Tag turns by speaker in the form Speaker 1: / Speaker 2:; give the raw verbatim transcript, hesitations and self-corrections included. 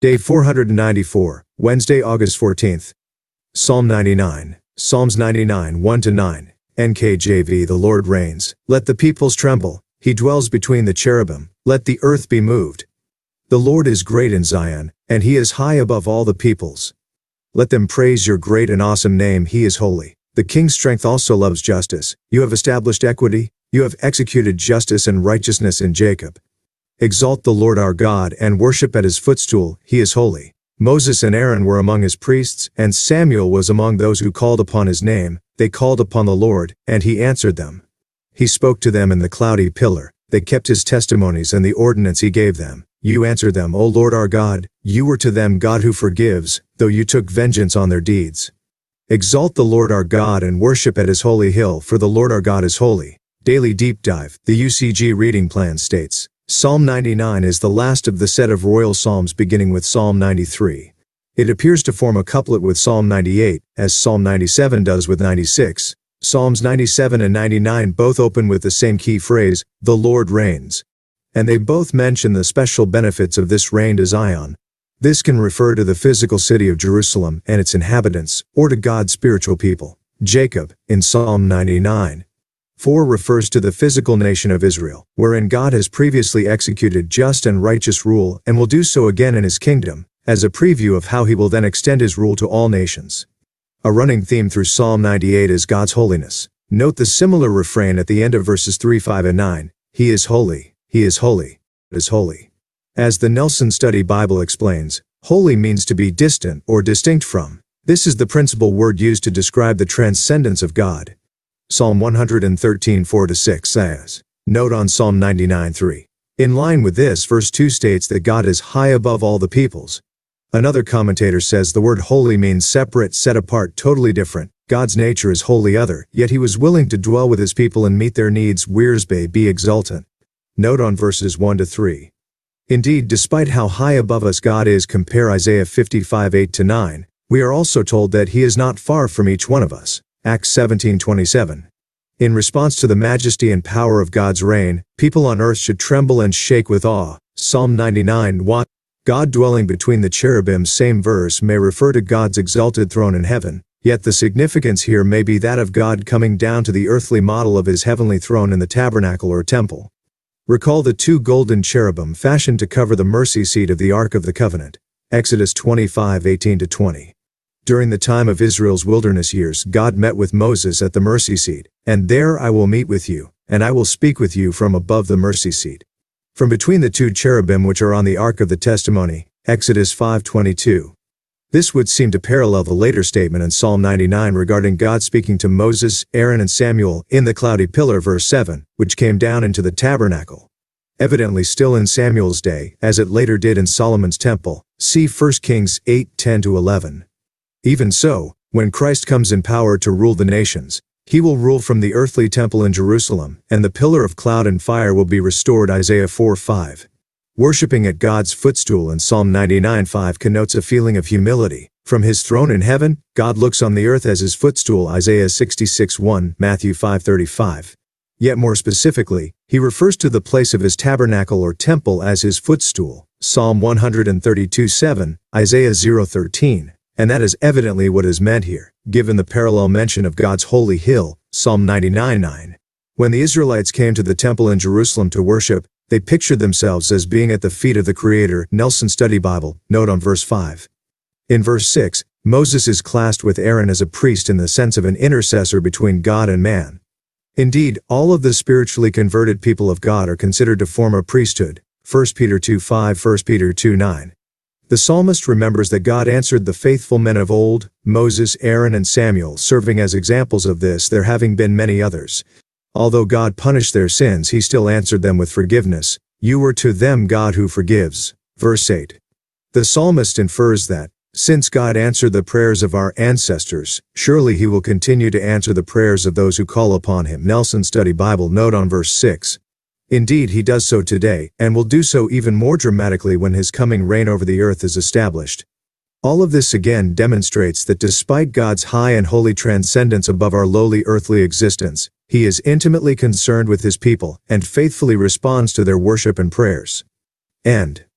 Speaker 1: Day four hundred ninety-four, Wednesday, August fourteenth. Psalm ninety-nine, Psalms ninety-nine, one to nine, N K J V. The Lord reigns, let the peoples tremble, he dwells between the cherubim, let the earth be moved. The Lord is great in Zion, and he is high above all the peoples. Let them praise your great and awesome name, he is holy. The king's strength also loves justice, you have established equity, you have executed justice and righteousness in Jacob. Exalt the Lord our God and worship at his footstool, he is holy. Moses and Aaron were among his priests, and Samuel was among those who called upon his name. They called upon the Lord, and he answered them. He spoke to them in the cloudy pillar, they kept his testimonies and the ordinance he gave them. You answered them, O Lord our God, you were to them God who forgives, though you took vengeance on their deeds. Exalt the Lord our God and worship at his holy hill, for the Lord our God is holy. Daily Deep Dive, the U C G reading plan states, Psalm ninety-nine is the last of the set of royal psalms beginning with Psalm ninety-three. It appears to form a couplet with Psalm ninety-eight, as Psalm ninety-seven does with ninety-six. Psalms ninety-seven and ninety-nine both open with the same key phrase, the Lord reigns. And they both mention the special benefits of this reign to Zion. This can refer to the physical city of Jerusalem and its inhabitants, or to God's spiritual people, Jacob, in Psalm ninety-nine. four refers to the physical nation of Israel, wherein God has previously executed just and righteous rule and will do so again in his kingdom, as a preview of how he will then extend his rule to all nations. A running theme through Psalm ninety-eight is God's holiness. Note the similar refrain at the end of verses three, five, and nine. He is holy, he is holy, is holy. As the Nelson Study Bible explains, holy means to be distant or distinct from. This is the principal word used to describe the transcendence of God. Psalm one hundred thirteen, four to six says, note on Psalm ninety-nine, three. In line with this, verse two states that God is high above all the peoples. Another commentator says the word holy means separate, set apart, totally different. God's nature is wholly other, yet he was willing to dwell with his people and meet their needs. Wiersbe be exultant. Note on verses one to three. Indeed, despite how high above us God is, compare Isaiah fifty-five, eight to nine, we are also told that he is not far from each one of us. Acts seventeen, twenty-seven. In response to the majesty and power of God's reign, people on earth should tremble and shake with awe. Psalm ninety-nine, one. God dwelling between the cherubim. Same verse may refer to God's exalted throne in heaven, yet the significance here may be that of God coming down to the earthly model of his heavenly throne in the tabernacle or temple. Recall the two golden cherubim fashioned to cover the mercy seat of the Ark of the Covenant. Exodus twenty-five, eighteen to twenty. During the time of Israel's wilderness years, God met with Moses at the mercy seat, and there I will meet with you, and I will speak with you from above the mercy seat. From between the two cherubim which are on the Ark of the Testimony, Exodus five, twenty-two. This would seem to parallel the later statement in Psalm ninety-nine regarding God speaking to Moses, Aaron, and Samuel in the cloudy pillar, verse seven, which came down into the tabernacle. Evidently still in Samuel's day, as it later did in Solomon's temple. See First Kings eight, ten to eleven. Even so, when Christ comes in power to rule the nations, he will rule from the earthly temple in Jerusalem, and the pillar of cloud and fire will be restored. Isaiah four, five. Worshipping at God's footstool in Psalm ninety-nine, five connotes a feeling of humility. From his throne in heaven, God looks on the earth as his footstool. Isaiah sixty-six, one, Matthew five, thirty-five. Yet more specifically, he refers to the place of his tabernacle or temple as his footstool. Psalm one hundred thirty-two, seven, Isaiah zero, thirteen. And that is evidently what is meant here, given the parallel mention of God's holy hill, Psalm ninety-nine, nine. When the Israelites came to the temple in Jerusalem to worship, they pictured themselves as being at the feet of the Creator. Nelson Study Bible, note on verse five. In verse six, Moses is classed with Aaron as a priest in the sense of an intercessor between God and man. Indeed, all of the spiritually converted people of God are considered to form a priesthood. First Peter two, five, First Peter two, nine. The psalmist remembers that God answered the faithful men of old, Moses, Aaron, and Samuel, serving as examples of this, there having been many others. Although God punished their sins, he still answered them with forgiveness. You were to them God who forgives. Verse eight. The psalmist infers that, since God answered the prayers of our ancestors, surely he will continue to answer the prayers of those who call upon him. Nelson Study Bible, note on verse six. Indeed, he does so today, and will do so even more dramatically when his coming reign over the earth is established. All of this again demonstrates that despite God's high and holy transcendence above our lowly earthly existence, he is intimately concerned with his people and faithfully responds to their worship and prayers. End.